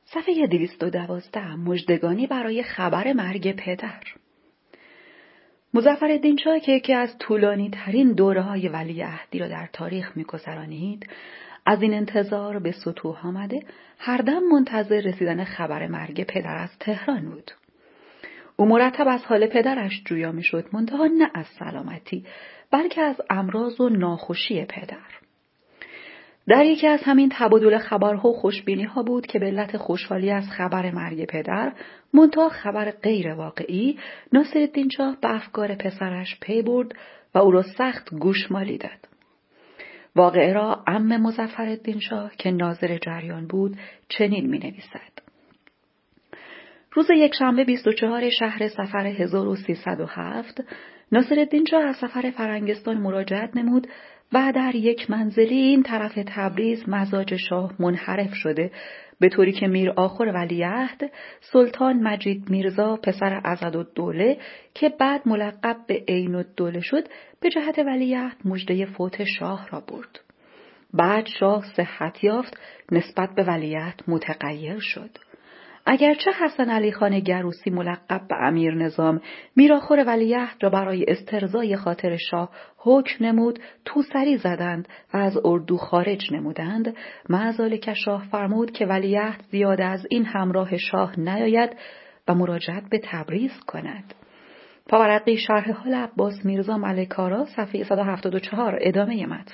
صفحه 212 مژدگانی برای خبر مرگ پدر. مظفرالدین شاه که یکی از طولانی ترین دوره‌های ولیعهدی را در تاریخ می‌گذرانید، از این انتظار به سطوح آمده هر دم منتظر رسیدن خبر مرگ پدر از تهران بود. او مرتب از حال پدرش جویا می‌شد، منتها نه از سلامتی، بلکه از امراض و ناخوشی پدر. در یکی از همین تبادل خبرها و خوشبینی‌ها بود که به علت خوشحالی از خبر مرگ پدر، منتها خبر غیر واقعی، ناصرالدین شاه به افکار پسرش پی برد و او را سخت گوشمالی داد. واقعه را عم مظفرالدین شاه که ناظر جریان بود چنین می‌نویسد: روز یکشنبه 24 شهر صفر 1307 ناصرالدین شاه از سفر فرنگستان مراجعت نمود و در یک منزلی این طرف تبریز مزاج شاه منحرف شده، به طوری که میر آخور ولیعهد سلطان مجید میرزا پسر عضدالدوله که بعد ملقب به عین الدوله شد، به جهت ولیعهد مژده فوت شاه را برد. بعد شاه صحت یافت، نسبت به ولیعهد متغیر شد. اگرچه حسن علی خان گروسی ملقب به امیر نظام میرآخور ولیعهد را برای استرضای خاطر شاه حکم نمود، توسری زدند و از اردو خارج نمودند، معاذالک شاه فرمود که ولیعهد زیاده از این همراه شاه نیاید و مراجعت به تبریز کند. پاورقی شرح حال عباس میرزا ملک‌آرا صفحه 174 ادامه متن.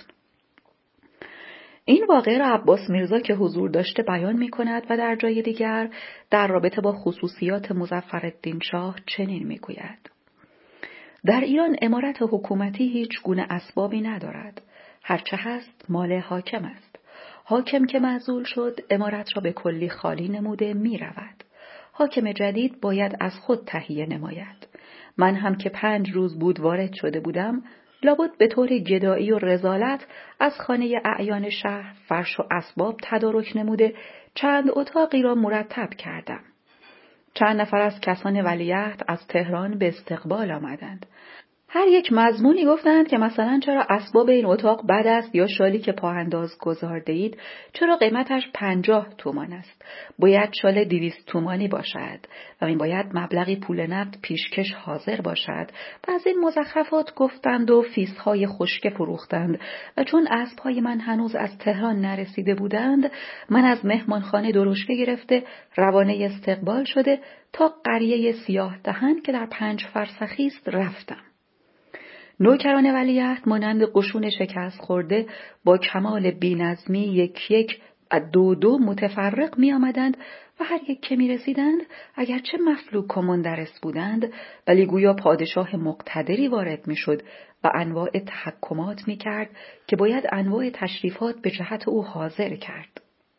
این واقعه را عباس میرزا که حضور داشته بیان می کند و در جای دیگر در رابطه با خصوصیات مظفرالدین شاه چنین می گوید: در ایران امارت حکومتی هیچ گونه اسبابی ندارد. هرچه هست مال حاکم است. حاکم که معزول شد امارت را به کلی خالی نموده می رود. حاکم جدید باید از خود تهیه نماید. من هم که 5 روز بود وارد شده بودم، لابد به طور گدایی و رذالت از خانه اعیان شهر فرش و اسباب تدارک نموده چند اتاقی را مرتب کردم. چند نفر از کسان ولیعهد از تهران به استقبال آمدند. هر یک مضمونی گفتند که مثلا چرا اسباب این اتاق بد است، یا شالی که پاانداز گذارده اید چرا قیمتش 50 تومان است، باید شال 200 تومانی باشد و این باید مبلغی پول نقد پیشکش حاضر باشد و از این مزخرفات گفتند و فیسهای خشک فروختند. و چون اسبهای من هنوز از تهران نرسیده بودند، من از مهمانخانه درشکه گرفته روانه استقبال شده تا قریه سیاه دهن که در 5 فرسخی است رفتم. نوکران ولیعهد مانند قشون شکست خورده با کمال بی‌نظمی یک یک و دو متفرق می آمدند و هر یک که می رسیدند اگرچه مفلوک و مندرس بودند، ولی گویا پادشاه مقتدری وارد می شد و انواع تحکمات می کرد که باید انواع تشریفات به جهت او حاضر کرد.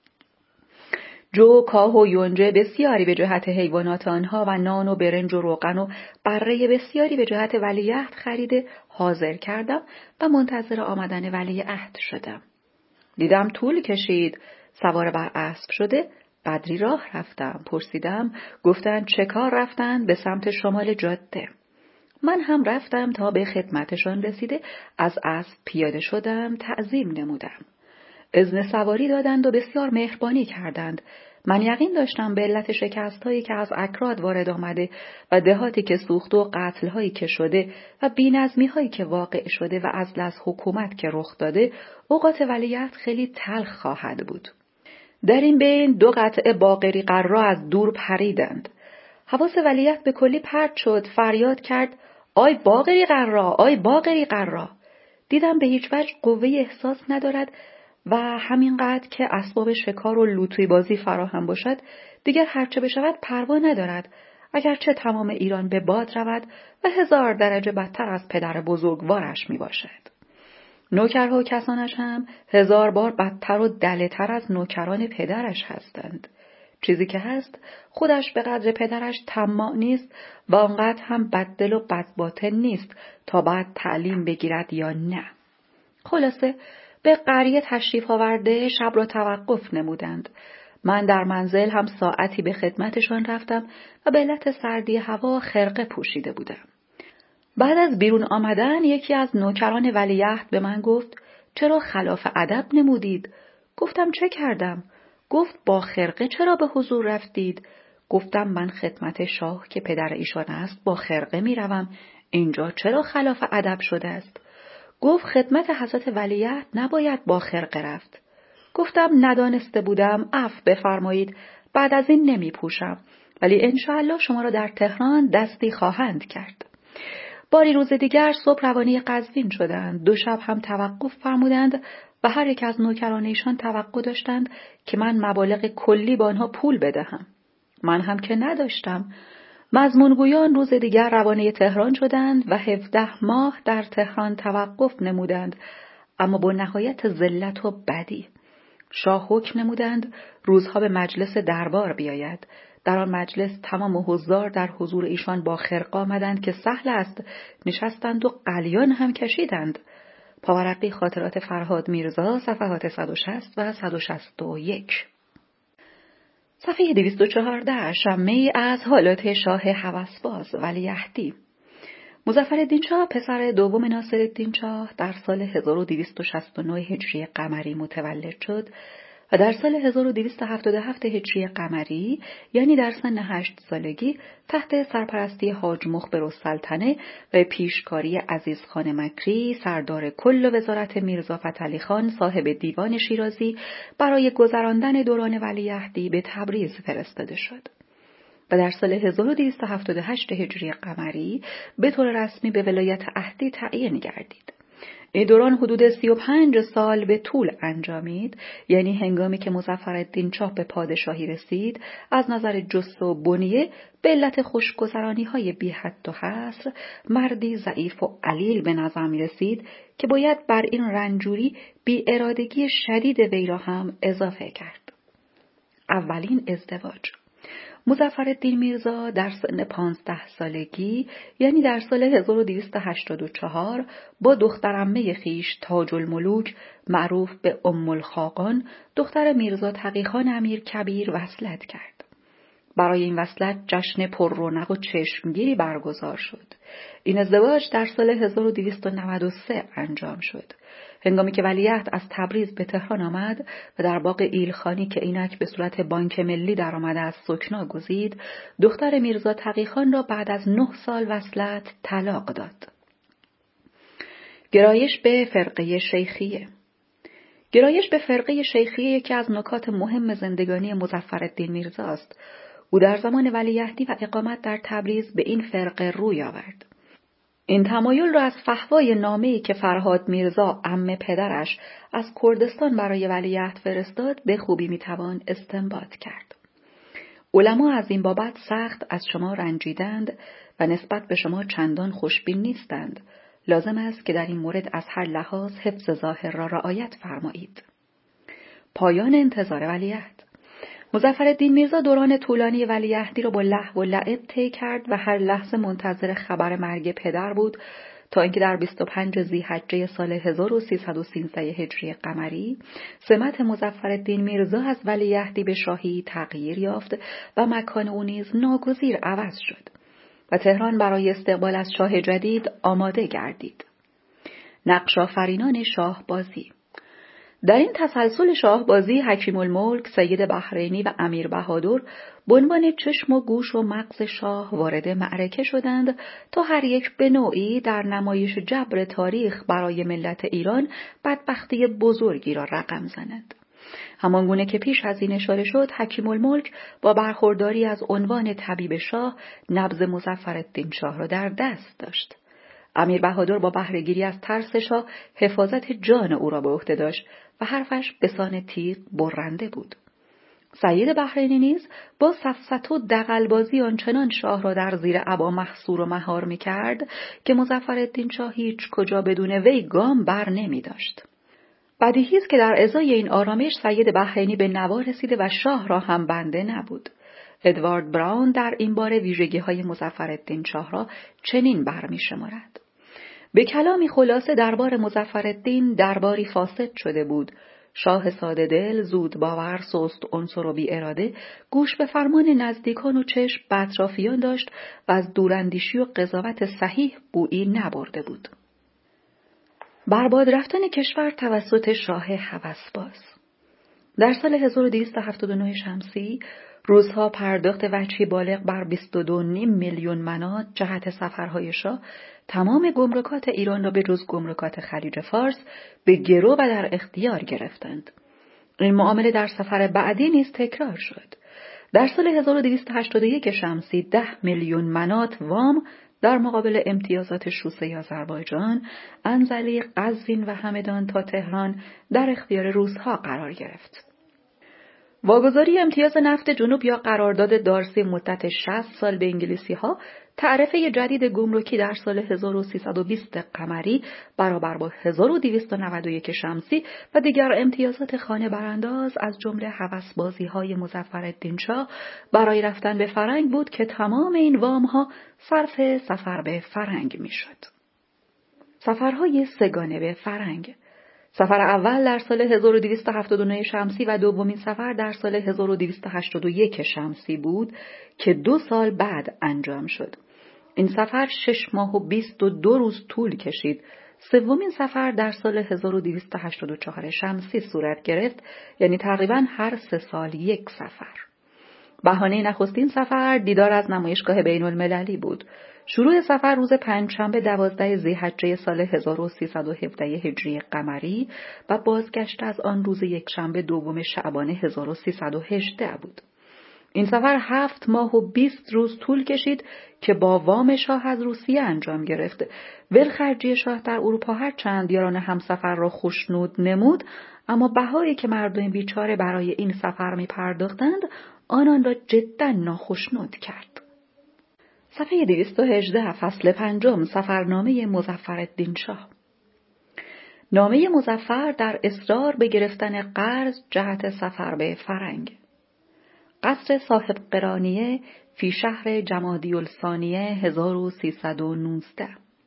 جو، کاه و یونجه بسیاری به جهت حیوانات آنها و نان و برنج و روغن و بره بسیاری به جهت ولیعهد خریده حاضر کردم و منتظر آمدن ولیعهد شدم. دیدم طول کشید، سوار بر اسب شده بدری راه رفتم. پرسیدم، گفتند چه کار رفتند؟ به سمت شمال جاده. من هم رفتم تا به خدمتشان رسیده از اسب پیاده شدم، تعظیم نمودم. اذن سواری دادند و بسیار مهربانی کردند. من یقین داشتم به علت شکست‌هایی که از اکراد وارد آمده و دهاتی که سوخت و قتل‌هایی که شده و بی‌نظمی‌هایی که واقع شده و عزل از حکومت که رخ داده، اوقات ولیعهد خیلی تلخ خواهد بود. در این بین 2 قطعه باقری قرا از دور پریدند. حواس ولیعهد به کلی پرت شد، فریاد کرد: آی باقری قرا، آی باقری قرا! دیدم به هیچ وجه قوه احساس ندارد و همینقدر که اسباب شکار و لوتوی بازی فراهم باشد دیگر هرچه بشود پروا ندارد، اگرچه تمام ایران به باد رود و 1000 درجه بدتر از پدر بزرگوارش می باشد. نوکرها و کسانش هم 1000 بار بدتر و دله‌تر از نوکران پدرش هستند. چیزی که هست خودش به قدر پدرش طماع نیست و آنقدر هم بددل و بدباطن نیست تا بعد تعلیم بگیرد یا نه. خلاصه به قریه تشریف آورده شب را توقف نمودند. من در منزل هم ساعتی به خدمتشان رفتم و به علت سردی هوا خرقه پوشیده بودم. بعد از بیرون آمدن یکی از نوکران ولیعهد به من گفت: چرا خلاف ادب نمودید؟ گفتم چه کردم؟ گفت با خرقه چرا به حضور رفتید؟ گفتم من خدمت شاه که پدر ایشان است با خرقه می روم. اینجا چرا خلاف ادب شده است؟ گفت خدمت حضرت ولیعهد نباید با خرقه رفت. گفتم ندانسته بودم، عفو بفرمایید، بعد از این نمی پوشم، ولی انشاءالله شما را در تهران دستی خواهند کرد. باری روز دیگر صبح روانه قزوین شدند. 2 شب هم توقف فرمودند و هر یک از نوکران ایشان توقع داشتند که من مبالغ کلی با آنها پول بدهم. من هم که نداشتم. مضمونگویان روز دیگر روانه تهران شدند و 17 ماه در تهران توقف نمودند، اما با نهایت ذلت و بدی. شاه حکم نمودند روزها به مجلس دربار بیاید. در آن مجلس تمام حضار در حضور ایشان با خرقه آمدند که سهل است، نشستند و قلیان هم کشیدند. پاورقی خاطرات فرهاد میرزا، صفحات 160 و 161. صفحه 214. شمه‌ای از حالات شاه هوسباز ولیعهدی. مظفرالدین شاه پسر دوم ناصرالدین شاه در سال 1269 هجری قمری متولد شد و در سال 1277 هجری قمری، یعنی در سن 8 سالگی، تحت سرپرستی حاج مخبر السلطنه و پیشکاری عزیزخان مکری، سردار کل وزارت میرزا فتحعلی خان صاحب دیوان شیرازی، برای گذراندن دوران ولیعهدی به تبریز فرستاده شد و در سال 1278 هجری قمری به طور رسمی به ولایت اهدی تعیین گردید. این دوران حدود 35 سال به طول انجامید، یعنی هنگامی که مظفرالدین شاه به پادشاهی رسید، از نظر جثه و بنیه به علت خوشگذرانی‌های بی حد و حصر مردی ضعیف و علیل به نظر می رسید که باید بر این رنجوری بی ارادگی شدید وی را هم اضافه کرد. اولین ازدواج. مظفرالدین میرزا در سن 15 سالگی، یعنی در سال 1284، با دخترعمه خویش تاج الملوک معروف به ام الخاقان، دختر میرزا تقی خان امیرکبیر، وصلت کرد. برای این وصلت جشن پر رونق و چشمگیری برگزار شد. این ازدواج در سال 1293 انجام شد. هنگامی که ولیعهد از تبریز به تهران آمد و در باغ ایلخانی که اینک به صورت بانک ملی در آمده از سکنا گزید، دختر میرزا تقی خان را بعد از 9 سال وصلت طلاق داد. گرایش به فرقه شیخیه. گرایش به فرقه شیخیه یکی از نکات مهم زندگانی مظفرالدین میرزا است. او در زمان ولیعهدی و اقامت در تبریز به این فرقه روی آورد. این تمایل را از فحوای نامه‌ای که فرهاد میرزا عم پدرش از کردستان برای ولیعهد فرستاد به خوبی میتوان استنباط کرد. علما از این بابت سخت از شما رنجیدند و نسبت به شما چندان خوشبین نیستند. لازم است که در این مورد از هر لحاظ حفظ ظاهر را رعایت فرمایید. پایان انتظار ولیعهد. مظفرالدین میرزا دوران طولانی ولیعهدی را با لهو و لعب طی کرد و هر لحظه منتظر خبر مرگ پدر بود، تا اینکه در 25 ذی‌حجه سال 1313 هجری قمری سمت مظفرالدین میرزا از ولیعهدی به شاهی تغییر یافت و مکان او نیز ناگزیر عوض شد و تهران برای استقبال از شاه جدید آماده گردید. نقش آفرینان شاهبازی. در این تسلسل شاهبازی حکیم الملک سید بحرینی و امیر بهادر به عنوان چشم و گوش و مغز شاه وارد معرکه شدند تا هر یک به نوعی در نمایش جبر تاریخ برای ملت ایران بدبختی بزرگی را رقم زنند. همانگونه که پیش از این اشاره شد، حکیم الملک با برخورداری از عنوان طبیب شاه نبض مظفرالدین شاه را در دست داشت. امیر بهادر با بهره‌گیری از ترس شاه حفاظت جان او را به عهده داشت و حرفش به سان تیغ برنده بود. سید بحرینی نیز با سفسطه و دغل‌بازی آنچنان شاه را در زیر عبا محصور و مهار می‌کرد که مظفرالدین شاه هیچ کجا بدون وی گام بر نمی‌داشت. بدیهی است که در ازای این آرامش سید بحرینی به نوا رسیده و شاه را هم بنده نبود. ادوارد براون در این باره ویژگی‌های مظفرالدین شاه را چنین برمی‌شمارد: به کلامی خلاصه دربار مظفرالدین درباری فاسد شده بود. شاه ساده دل، زود باور، سست عنصر و بی اراده، گوش به فرمان نزدیکان و چشم به اطرافیان داشت و از دوراندیشی و قضاوت صحیح بویی نبرده بود. برباد رفتن کشور توسط شاه هوسباز. در سال 1279 شمسی روس‌ها پرداخت وجهی بالغ بر 22.5 میلیون منات جهت سفرهای شاه تمام گمرکات ایران را به جز گمرکات خلیج فارس به گرو و در اختیار گرفتند. این معامله در سفر بعدی نیز تکرار شد. در سال 1281 شمسی 10 میلیون منات وام در مقابل امتیازات شوسه آذربایجان، انزلی، قزوین و همدان تا تهران در اختیار روس‌ها قرار گرفت. واگذاری امتیاز نفت جنوب یا قرارداد دارسی مدت 60 سال به انگلیسی‌ها تعرفه جدید گمرکی در سال 1320 قمری برابر با 1291 شمسی و دیگر امتیازات خانه برانداز از جمله هوسبازی‌های مظفرالدین شاه برای رفتن به فرنگ بود که تمام این وام‌ها صرف سفر به فرنگ می‌شد. سفرهای سه‌گانه به فرنگ. سفر اول در سال 1279 شمسی و دومین سفر در سال 1281 شمسی بود که 2 سال بعد انجام شد. این سفر 6 ماه و 22 روز طول کشید. سومین سفر در سال 1284 شمسی صورت گرفت، یعنی تقریباً هر 3 سال یک سفر. بهانه نخستین سفر دیدار از نمایشگاه بین المللی بود. شروع سفر روز پنجشنبه 12 ذی‌حجه سال 1317 هجری قمری و بازگشت از آن روز یکشنبه دوم شعبان 1318 بود. این سفر 7 ماه و 20 روز طول کشید که با وام شاه از روسیه انجام گرفت. ولخرجی شاه در اروپا هرچند یاران همسفر را خوشنود نمود، اما بهایی که مردم بیچاره برای این سفر می پرداختند آنان را جدا ناخشنود کرد. صفحه 218 فصل 5 سفرنامه مظفرالدین شاه. نامه مظفر در اصرار به گرفتن قرض جهت سفر به فرنگ. قصر صاحب قرانیه فی شهر جمادی الثانیه 1319.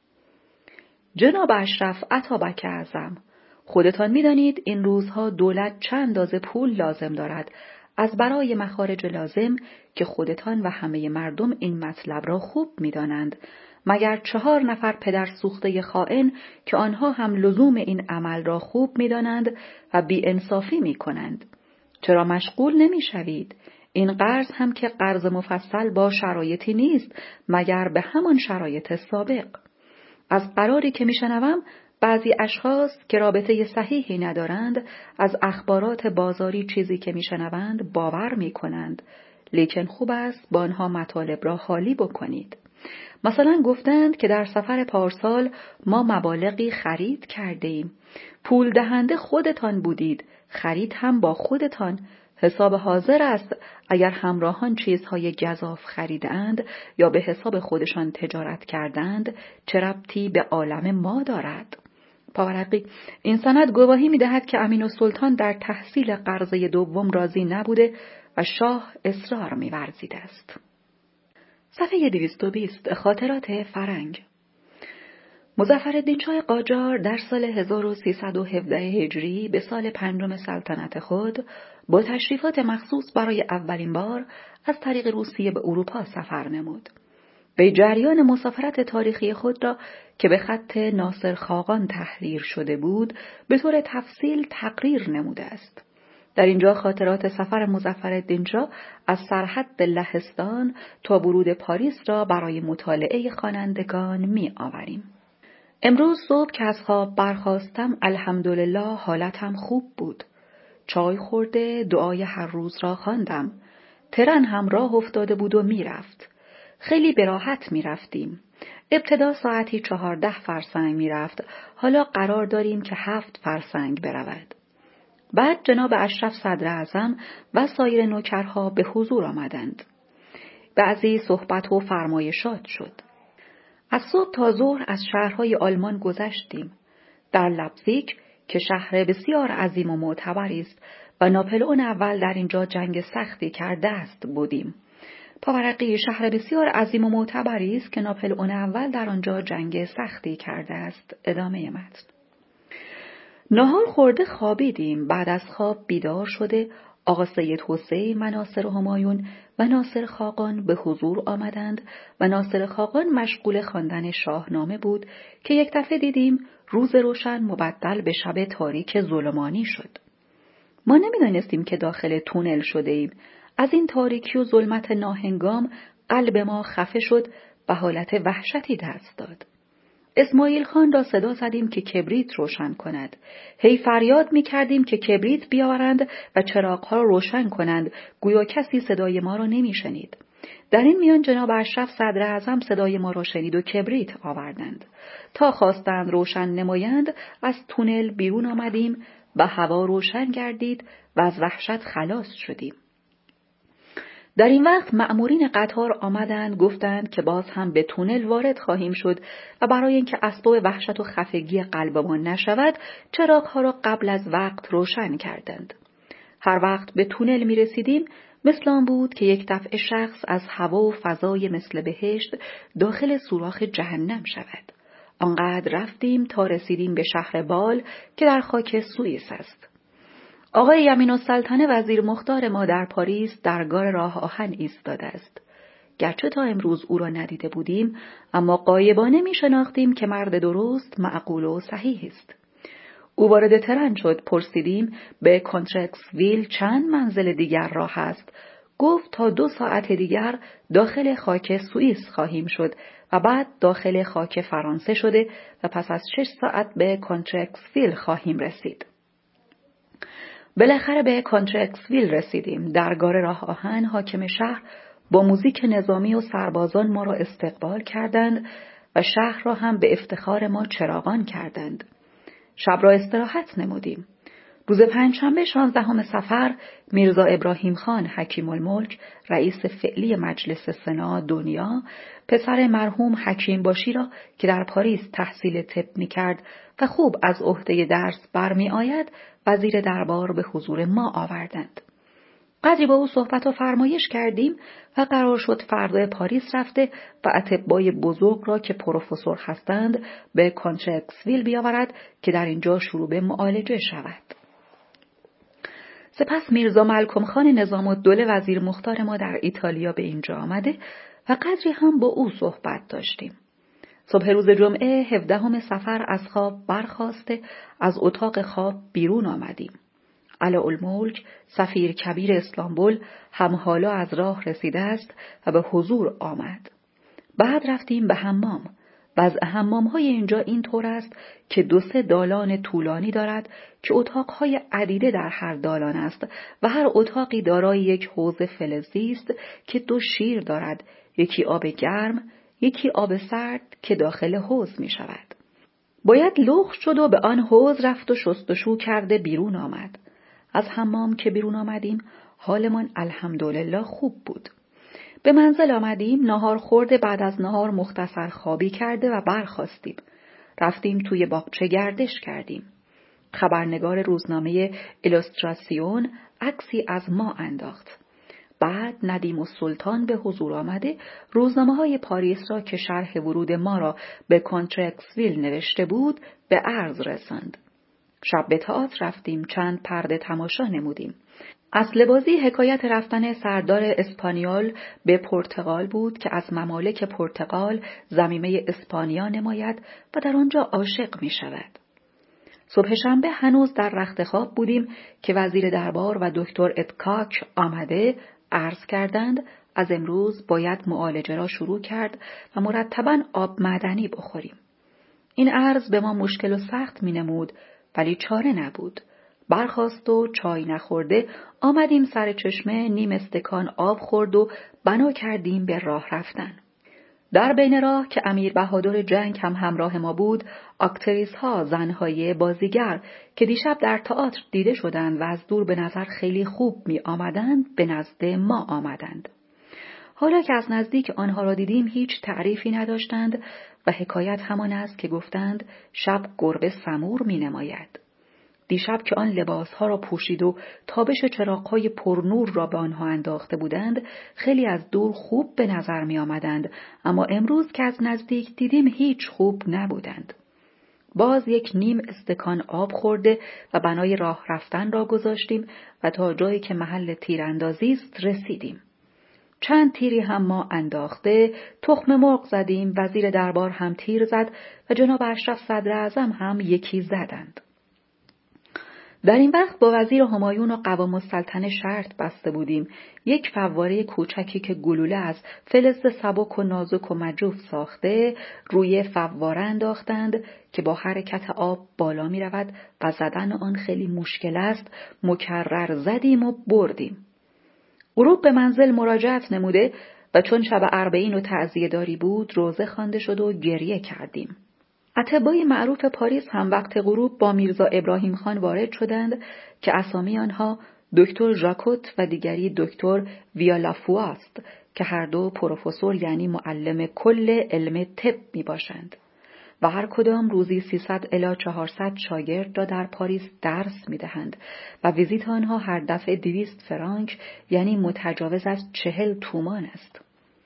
جناب اشرف اتابک اعظم، خودتان می‌دانید این روزها دولت چند اندازه پول لازم دارد از برای مخارج لازم که خودتان و همه مردم این مطلب را خوب می‌دانند، مگر 4 نفر پدر سوخته خائن که آنها هم لزوم این عمل را خوب می‌دانند و بی‌انصافی می‌کنند. چرا مشغول نمی‌شوید؟ این قرض هم که قرض مفصل با شرایطی نیست مگر به همان شرایط سابق. از قراری که میشنوم بعضی اشخاص که رابطه صحیحی ندارند از اخبارات بازاری چیزی که میشنوند باور میکنند، لیکن خوب است با آنها مطالب را خالی بکنید. مثلا گفتند که در سفر پارسال ما مبالغی خرید کرده ایم. پول دهنده خودتان بودید، خرید هم با خودتان. حساب حاضر است. اگر همراهان چیزهای گزاف خریدند یا به حساب خودشان تجارت کردند چه ربطی به عالم ما دارد؟ پاورقی، این سند گواهی می‌دهد که امین‌السلطان در تحصیل قرضه دوم راضی نبوده و شاه اصرار می‌ورزیده است. صفحه 220 خاطرات فرنگ. مظفرالدین شاه قاجار در سال 1317 هجری به سال 5 سلطنت خود با تشریفات مخصوص برای اولین بار از طریق روسیه به اروپا سفر نمود. به جریان مسافرت تاریخی خود را که به خط ناصر خاقان تحریر شده بود به طور تفصیل تقریر نموده است. در اینجا خاطرات سفر مظفرالدین شاه از سرحد لهستان تا ورود پاریس را برای مطالعه خوانندگان می آوریم. امروز صبح که از خواب برخاستم الحمدلله حالتم خوب بود. چای خورده دعای هر روز را خواندم. ترن هم راه افتاده بود و می رفت. خیلی به راحت می رفتیم. ابتدا ساعتی 14 فرسنگ می رفت. حالا قرار داریم که 7 فرسنگ برود. بعد جناب اشرف صدر اعظم و سایر نوکرها به حضور آمدند. بعضی صحبت و فرمایشات شد. از صبح تا ظهر از شهرهای آلمان گذشتیم. در لپزیگ که شهر بسیار عظیم و معتبری است و ناپلئون اول در اینجا جنگ سختی کرده است بودیم. پاورقی، شهر بسیار عظیم و معتبری است که ناپلئون اول در آنجا جنگ سختی کرده است. ادامه متن. نهار خورده خوابیدیم. بعد از خواب بیدار شده آقا سید حسین و ناصر همایون و ناصر خاقان به حضور آمدند و ناصر خاقان مشغول خواندن شاهنامه بود که یک دفعه دیدیم روز روشن مبدل به شب تاریک ظلمانی شد. ما نمی‌دانستیم که داخل تونل شده ایم. از این تاریکی و ظلمت ناهنگام قلب ما خفه شد و حالت وحشتی دست داد. اسماعیل خان را صدا زدیم که کبریت روشن کند. هی فریاد می‌کردیم که کبریت بیاورند و چراغ‌ها را روشن کنند، گویا کسی صدای ما را نمی‌شنید. در این میان جناب اشرف صدر اعظم صدای ما را شنید و کبریت آوردند. تا خواستند روشن نمایند از تونل بیرون آمدیم و هوا روشن گردید و از وحشت خلاص شدیم. در این وقت مأمورین قطار آمدند، گفتند که باز هم به تونل وارد خواهیم شد و برای اینکه اسباب وحشت و خفگی قلبمان نشود چراغ‌ها را قبل از وقت روشن کردند. هر وقت به تونل می رسیدیم مثل آن بود که یک دفعه شخص از هوا و فضای مثل بهشت داخل سوراخ جهنم شود. آنقدر رفتیم تا رسیدیم به شهر بال که در خاک سوئیس است. آقای یمین السلطنه وزیر مختار ما در پاریس در گار راه آهن ایستاده است. گرچه تا امروز او را ندیده بودیم، اما غایبانه می شناختیم که مرد درست، معقول و صحیح است. او وارد ترن شد. پرسیدیم به کنترکسویل چند منزل دیگر راه است. گفت تا 2 ساعت دیگر داخل خاک سوئیس خواهیم شد و بعد داخل خاک فرانسه شده و پس از 6 ساعت به کنترکسویل خواهیم رسید. بالاخره به کنترکسویل رسیدیم. در گار راه آهن حاکم شهر با موزیک نظامی و سربازان ما را استقبال کردند و شهر را هم به افتخار ما چراغان کردند. شب را استراحت نمودیم. روز پنجشنبه 16 صفر میرزا ابراهیم خان حکیم الملک رئیس فعلی مجلس سنا دنیا پسر مرحوم حکیم باشی را که در پاریس تحصیل طب می‌کرد و خوب از عهده درس برمی آید وزیر دربار به حضور ما آوردند. قدری با او صحبت و فرمایش کردیم و قرار شد فردا پاریس رفته و اطبای بزرگ را که پروفسور هستند به کنترکسویل بیاورد که در اینجا شروع به معالجه شود. سپس میرزا ملکم خان نظام الدوله وزیر مختار ما در ایتالیا به اینجا آمده و قدری هم با او صحبت داشتیم. صبح روز جمعه 17 صفر از خواب برخاسته از اتاق خواب بیرون آمدیم. علاءالملک سفیر کبیر استانبول هم حالا از راه رسیده است و به حضور آمد. بعد رفتیم به حمام. وضع حمام‌های اینجا این طور است که 2-3 دالان طولانی دارد که اتاق‌های عدیده در هر دالان است و هر اتاقی دارای یک حوض فلزی است که 2 شیر دارد، یکی آب گرم، یکی آب سرد که داخل حوض می شود. باید لخت شد و به آن حوض رفت و شستشو کرده بیرون آمد. از حمام که بیرون آمدیم حالمان الحمدلله خوب بود. به منزل آمدیم، ناهار خورده، بعد از ناهار مختصر خوابی کرده و برخاستیم. رفتیم توی باغچه گردش کردیم. خبرنگار روزنامه ایلوستراسیون عکسی از ما انداخت. بعد ندیم السلطان به حضور آمده روزنامه‌های پاریس را که شرح ورود ما را به کنترکسویل نوشته بود به عرض رساند. شب به تئاتر رفتیم، چند پرده تماشا نمودیم. اصل بازی حکایت رفتن سردار اسپانیول به پرتغال بود که از ممالک پرتغال ضمیمه اسپانیا نماید و در آنجا عاشق می شود. صبح شنبه هنوز در رخت خواب بودیم که وزیر دربار و دکتر ادکاک آمده عرض کردند از امروز باید معالجه را شروع کرد و مرتباً آب معدنی بخوریم. این عرض به ما مشکل و سخت می نمود ولی چاره نبود. برخاست و چای نخورده آمدیم سر چشمه، نیم استکان آب خورد و بنا کردیم به راه رفتن. در بین راه که امیر بهادر جنگ هم همراه ما بود، اکتریس ها، زنهای بازیگر که دیشب در تئاتر دیده شدند و از دور به نظر خیلی خوب می آمدند به نزد ما آمدند. حالا که از نزدیک آنها را دیدیم هیچ تعریفی نداشتند و حکایت همان است که گفتند شب گربه سمور می نماید. دیشب که آن لباسها را پوشید و تابش چراغ‌های پرنور را به آنها انداخته بودند خیلی از دور خوب به نظر می آمدند، اما امروز که از نزدیک دیدیم هیچ خوب نبودند. باز یک نیم استکان آب خورده و بنای راه رفتن را گذاشتیم و تا جایی که محل تیراندازی است رسیدیم. چند تیری هم ما انداخته تخم مرغ زدیم، وزیر دربار هم تیر زد و جناب اشرف صدر اعظم هم یکی زدند. در این وقت با وزیر همایون و قوام السلطنه شرط بسته بودیم یک فواره کوچکی که گلوله از فلز سبک و نازک و مجوف ساخته روی فواره انداختند که با حرکت آب بالا می رود و زدن آن خیلی مشکل است. مکرر زدیم و بردیم. غروب به منزل مراجعت نموده و چون شب اربعین و تعزیه داری بود روزه خوانده شد و گریه کردیم. اطبای معروف پاریس هم وقت غروب با میرزا ابراهیم خان وارد شدند که اسامی آنها دکتر ژاکوت و دیگری دکتر ویالافوا است که هر دو پروفسور یعنی معلم کل علم طب می باشند و هر کدام روزی 300 الی 400 شاگرد را در پاریس درس می دهند و ویزیت آنها هر دفعه 200 فرانک یعنی متجاوز از 40 تومان است.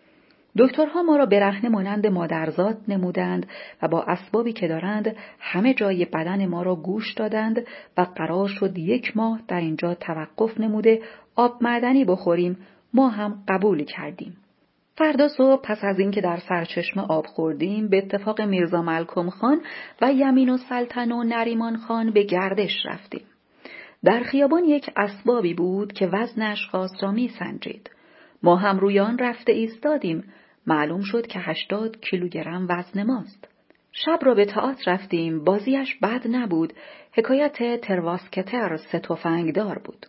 دکترها ما را برهنه مانند مادرزاد نمودند و با اسبابی که دارند همه جای بدن ما را گوش دادند و قرار شد 1 ماه در اینجا توقف نموده آب معدنی بخوریم. ما هم قبول کردیم. فردا صبح پس از اینکه در سرچشمه آب خوردیم به اتفاق میرزا ملکم خان و یمین السلطنه و نریمان خان به گردش رفتیم. در خیابان یک اسبابی بود که وزن اشخاص را می سنجید. ما هم روی آن رفته ایستادیم. معلوم شد که 80 کیلوگرم وزن ماست. شب را به تئاتر رفتیم. بازیش بد نبود. حکایت ترواسکتر 3 تفنگدار بود.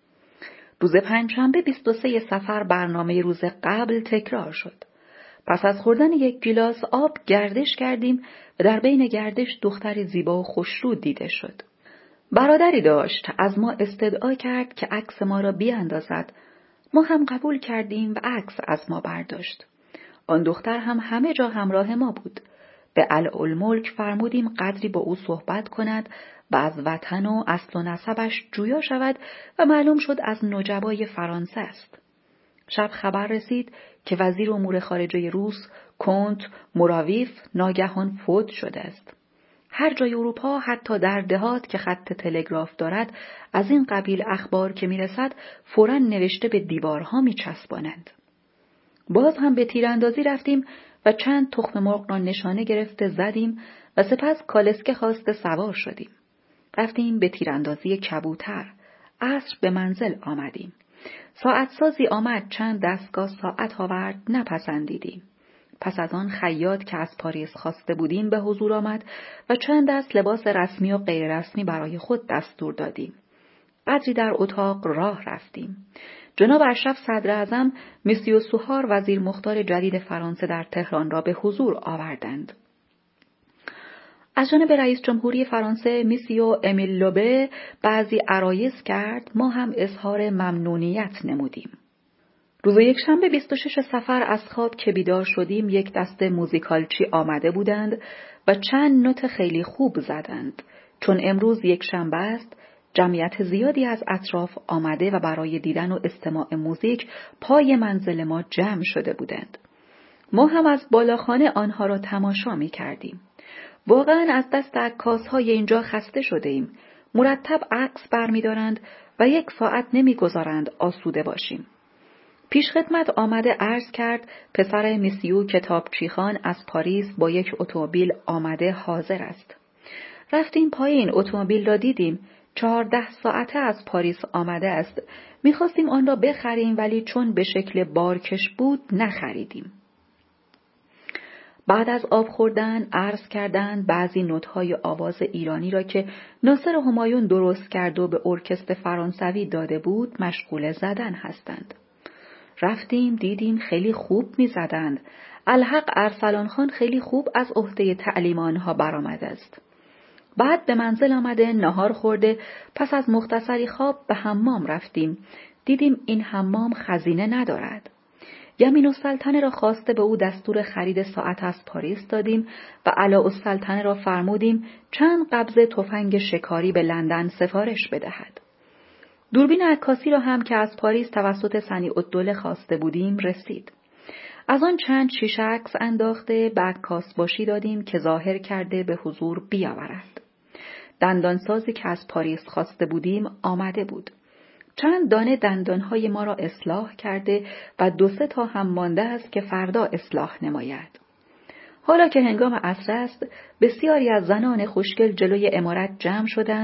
روز پنجشنبه 23 صفر برنامه روز قبل تکرار شد. پس از خوردن 1 گیلاس آب گردش کردیم و در بین گردش دختری زیبا و خوشرو دیده شد. برادری داشت از ما استدعا کرد که عکس ما را بیاندازد. ما هم قبول کردیم و عکس از ما برداشت. آن دختر هم همه جا همراه ما بود. به علی‌الملک فرمودیم قدری با او صحبت کند و از وطن و اصل و نسبش جویا شود و معلوم شد از نجبای فرانسه است. شب خبر رسید که وزیر امور خارجه روس کنت موراویف ناگهان فوت شده است. هر جای اروپا حتی در دهات که خط تلگراف دارد از این قبیل اخبار که میرسد فوراً نوشته به دیوارها میچسبانند. باز هم به تیراندازی رفتیم و چند تخم مرغ را نشانه گرفته زدیم و سپس کالسکه خواسته سوار شدیم. رفتیم به تیراندازی کبوتر. عصر به منزل آمدیم. ساعت سازی آمد چند دستگاه ساعت آورد نپسندیدیم. پس از آن خیاط که از پاریس خواسته بودیم به حضور آمد و چند دست لباس رسمی و غیر رسمی برای خود دستور دادیم. قدری در اتاق راه رفتیم. جناب اشرف صدر اعظم مسیو سوهار وزیر مختار جدید فرانسه در تهران را به حضور آوردند. از جانب رئیس جمهوری فرانسه مسیو امیل لوبه بعضی عرایض کرد. ما هم اظهار ممنونیت نمودیم. روز یکشنبه 26 صفر از خواب که بیدار شدیم یک دسته موزیکالچی آمده بودند و چند نوت خیلی خوب زدند. چون امروز یکشنبه است جمعیت زیادی از اطراف آمده و برای دیدن و استماع موزیک پای منزل ما جمع شده بودند. ما هم از بالاخانه آنها را تماشا می کردیم. واقعا از دست عکاس‌های اینجا خسته شده ایم. مرتب عکس برمی‌دارند و 1 ساعت نمی‌گذارند آسوده باشیم. پیشخدمت آمده عرض کرد پسر مسیو کتابچیخان از پاریس با یک اتومبیل آمده حاضر است. رفتیم پایین اتومبیل را دیدیم. 14 ساعته از پاریس آمده است. می‌خواستیم آن را بخریم ولی چون به شکل بارکش بود نخریدیم. بعد از آب خوردن عرض کردند بعضی نوت‌های آواز ایرانی را که ناصر همایون درست کرد و به ارکستر فرانسوی داده بود مشغول زدن هستند. رفتیم دیدیم خیلی خوب می‌زدند. الحق ارسلان خان خیلی خوب از عهده تعلیم آنها برآمده است. بعد به منزل آمده نهار خورده پس از مختصری خواب به حمام رفتیم. دیدیم این حمام خزینه ندارد. یمین السلطنه را خواسته به او دستور خرید ساعت از پاریس دادیم و علاءالسلطنه را فرمودیم چند قبضه تفنگ شکاری به لندن سفارش بدهد. دوربین عکاسی را هم که از پاریس توسط صنیع‌الدوله خواسته بودیم رسید. از آن چند شیشه عکس انداخته به عکاس باشی دادیم که ظاهر کرده به حضور بیاورد. دندانسازی که از پاریس خواسته بودیم آمده بود. چند دانه دندانهای ما را اصلاح کرده و 2-3 تا هم مانده است که فردا اصلاح نماید. حالا که هنگام عصر است، بسیاری از زنان خوشگل جلوی عمارت جمع شدند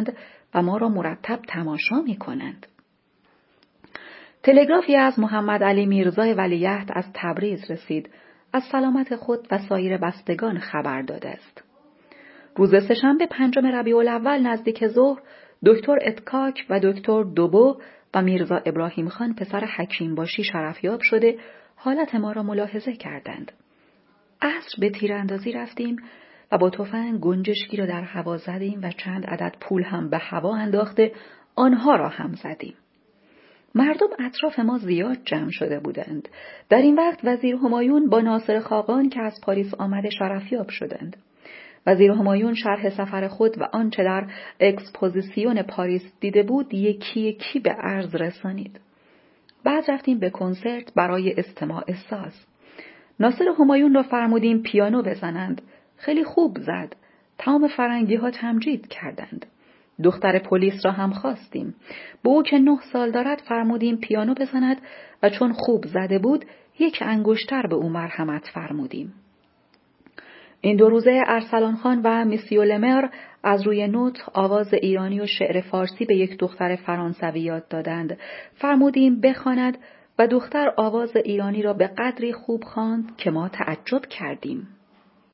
و ما را مرتب تماشا می کنند. تلگرافی از محمد علی میرزای ولیعهد از تبریز رسید. از سلامت خود و سایر بستگان خبر داده است. روز سه‌شنبه 5 ربیع الاول نزدیک ظهر دکتر اتکاک و دکتر دوبو و میرزا ابراهیم خان پسر حکیم باشی شرفیاب شده حالت ما را ملاحظه کردند. عصر به تیراندازی رفتیم و با تفنگ گنجشکی را در هوا زدیم و چند عدد پول هم به هوا انداخته آنها را هم زدیم. مردم اطراف ما زیاد جمع شده بودند. در این وقت وزیر همایون با ناصر خاقان که از پاریس آمده شرفیاب شدند. وزیر همایون شرح سفر خود و آنچه در اکسپوزیسیون پاریس دیده بود یکی یکی به عرض رسانید. بعد رفتیم به کنسرت برای استماع ساز. ناصر همایون را فرمودیم پیانو بزنند. خیلی خوب زد. تمام فرنگی ها تمجید کردند. دختر پلیس را هم خواستیم. به او که 9 سال دارد فرمودیم پیانو بزند و چون خوب زده بود 1 انگشتر به او مرحمت فرمودیم. این 2 روزه ارسلان خان و میسیو لمر از روی نوت آواز ایرانی و شعر فارسی به 1 دختر فرانسوی یاد دادند. فرمودیم بخواند و دختر آواز ایرانی را به قدری خوب خواند که ما تعجب کردیم.